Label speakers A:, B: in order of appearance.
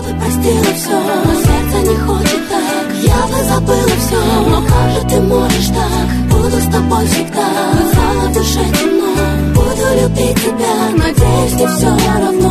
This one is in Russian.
A: бы простила все, но сердце не хочет так. Я бы забыла все, но как же ты можешь так? Буду с тобой всегда, хотя на душе темно. Буду любить тебя, надеюсь, не все равно.